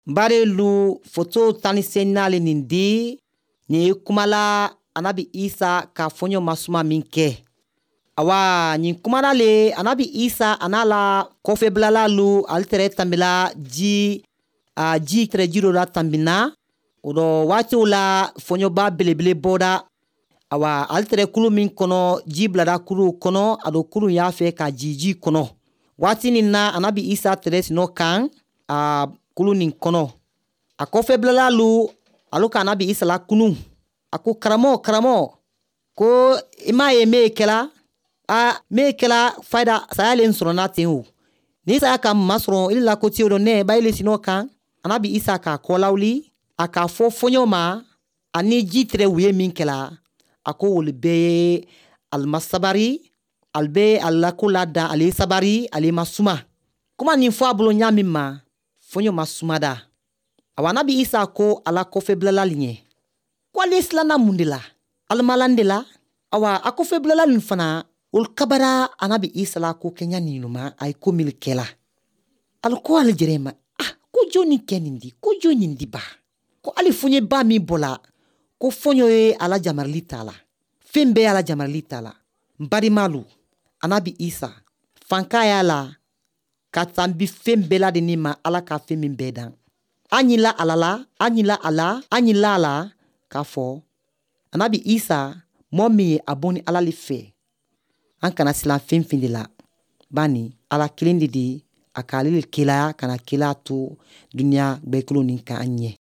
Bare lu foto tani senale nindi ni kumala anabi Isa ka fonyo masuma minke. Awa ni kumala le anabi Isa anala kofe blala lu altere tambila ji tere jiro la tambina. Odo wati la fonyo ba belebele boda. Awa altere kulu min kono ji blada kulu kono ado kulu yafe ka ji kono. Wati nina anabi Isa tere sino kan kulu nin kono. A kofe blala lu aluka anabi Isa la kunu. Aku karamo ko ima ye mekela mekela faida sayalen surona tengu. Ni sa ka masro illa ko tiyo ne ba ile sino kan anabi Isa ka kolawli aka fonyo ma ani jitre wiye minkela ako wolbe almasabari albe alakula da ale sabari ale masuma kuma ni fo abulo nyami ma fonyo masumada. Awa nabi Isa ko ala kofe blala linye ko ale slana mundela almalandela awa akofe blala linfana ul kabara anabi Isa la ko kenya ninuma ay ko milkela alko aljerema ko joni kenindi ko joni ndiba ko ali funye ba mi bola ko fonyo e ala jamarli tala fembe ala jamarli tala mbari malu anabi Isa fanka yala katambi fembe la de nima ala ka femi bedan anyila ala ka fo anabi Isa momi aboni ala li fe an kana sila fem de la bani ala kilindi di akalil kila kana kila to dunia bekulu ninka anye.